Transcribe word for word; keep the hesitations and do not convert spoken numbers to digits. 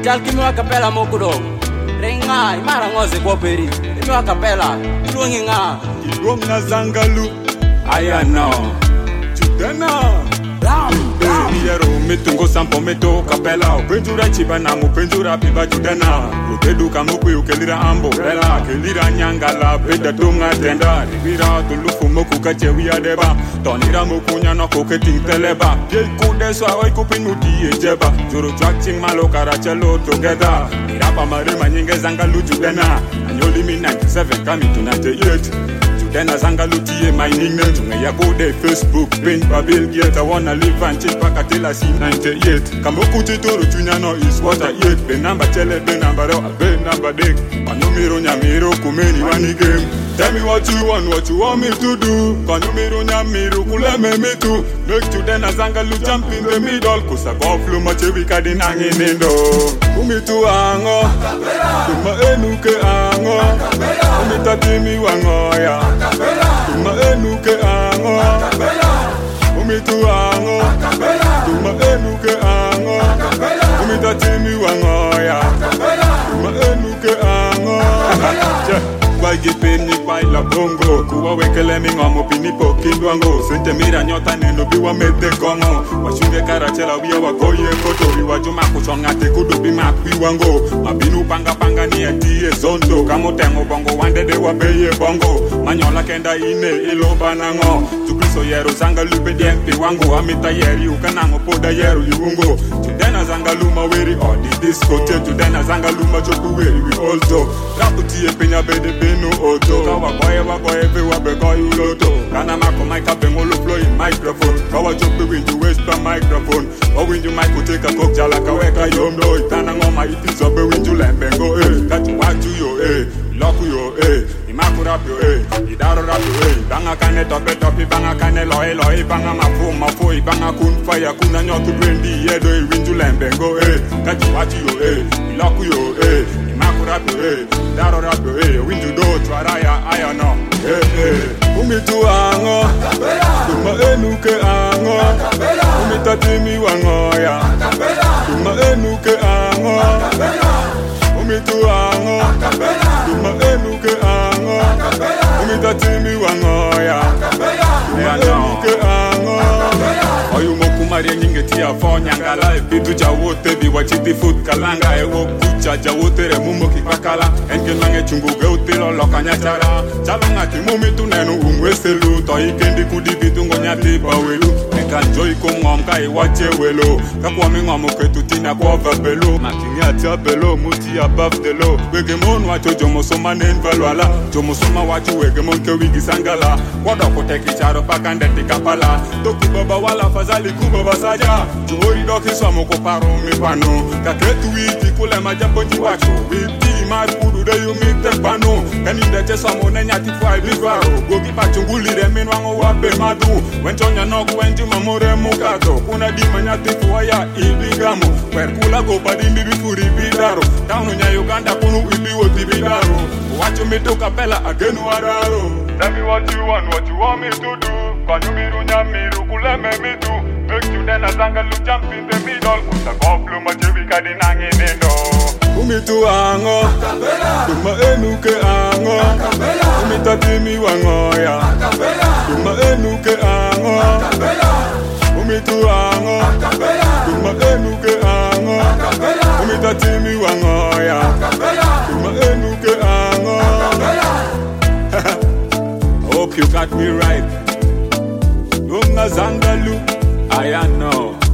Jal kimi wa kapela mokudo Renga imara ngoze kwa peri Kimi wa kapela Tuongi nga Ironga zangalu Aya no Chudena Ram Yero mitungo sampo meto kapela Upenjura chiba na mupenjura piba judena Utedu kamuku ukelira ambo Bela kelira nyangala Peda tunga tenda Rivira tulufu moku kachewi adeba Tonira mukunya no koketing teleba Ye kude swa oi kupin muti ejeba Juru chwakching malo karachelo together Mirapa marima nyinge zangalu judena Anyoli mi ninety-seven kami to ninety-eight Then zanga lutie my nickname Tunga ya bode Facebook Paint pa Bill Gates I wanna live and change Paka till I see ninety-eight Kamoku titoro chunya no is what I eat Be number chele be number ro Be number dick Panumiro nyamiro kumeni wani game Tell me what you want, what you want me to do Panumiro nyamiro kuleme me too Make you then zanga lu jump in the middle Kusa go flu mache wika dinangi nindo Kumitu ango Kuma enuke ango Kumita timi wangoya Tuma enuke ango Umitu ango Tuma enuke ango Umita timi wangoya Tuma enuke ango Kwa gipe ni kwa ila bongo Kuwa wekele mingo mopini po kindwango Sente mira nyota neno biwa mete kongo Washunge karachela wia wakoye koto Iwa juma kuchonga te kudubi makwi wango Mabinu panga panga ni etie zondo Kamo tengo bongo wandede wabeye bongo Manyola kenda ine ilo banango Tukriso yero zanga lupe diempi wango Amita yeri ukanango poda yero yuungo Tudena zanga luma weri odi disco Tudena zanga luma choku weri we also Raputie penya bede beno oto Kawa boye wa boye ve wa beko yuloto Kana mako maika bengolo flow in microphone Kawa choku winju waste pa microphone O winju maiko take a coke jala kaweka yomdo Itana ngoma itizo be winju lembengo eh Katu watu yo eh Loku yo eh Imaku rap yo eh Idaro rap yo eh Banga kane tope topi banga kane loe loe Banga mafu mafu Banga kun fire kuna nyotu brendi Yedo eh winju lembengo eh Katu watu yo eh Loku yo eh Imaku rap yo eh Idaro rap yo eh Winju do chwaraya aya no eh eh Umitu ango Tuma enuke ango Umita timi wangoya Tuma enuke ango Umitu ango Tuma enuke ango Umita timi wangoya Tuma enuke ango Oyu mokumari nyinge tia fo nyangala Ebidu jawote biwa chiti foot kalanga Ewo kucha jawote re mumo kipakala Enke nange chungu geutilo loka nyachara Chalonga timumi tunenu umweselu Toi kendi kudibitu ngonyati bawelu Neka njoi kongom ka iwache welo Kakwa mingomu ketu tina kwa vabelo Makingi atia belo muti above the low Wegemon wacho jomosoma nenvalwala Jomosoma wacho wegemon ke wigi sangala Wado kuteki charo pakandeti kapala Toki baba wala fazali kubo basaja Johori doki swamo koparo mipano Kaketu witi kule majaponji wacho Witi marukudu de yu mite pano Kaninde che swamo nenyati fwai bivaro Gogi pachunguli remin wango wape madu Wenchonya noku wenji mamore mukato Kuna dima nyati fwaya iligamo Perkula gopa dimbi bifuri bidaro Taunu nya Uganda kunu ibi woti bidaro Wacho mito kapela agenu wararo Tell me what you want, what you want me to do Kanu miru nya miru kuleme mitu Make you then a zanga lu jump in the middle Kusa goflu machewi kadi nangi nindo Umitu ango Tuma enuke ango Umita timi wangoya Tuma enuke ango Umitu ango Tuma enuke ango Umita timi wangoya Tuma enuke ango I hope you got me right Lunga zangalu I know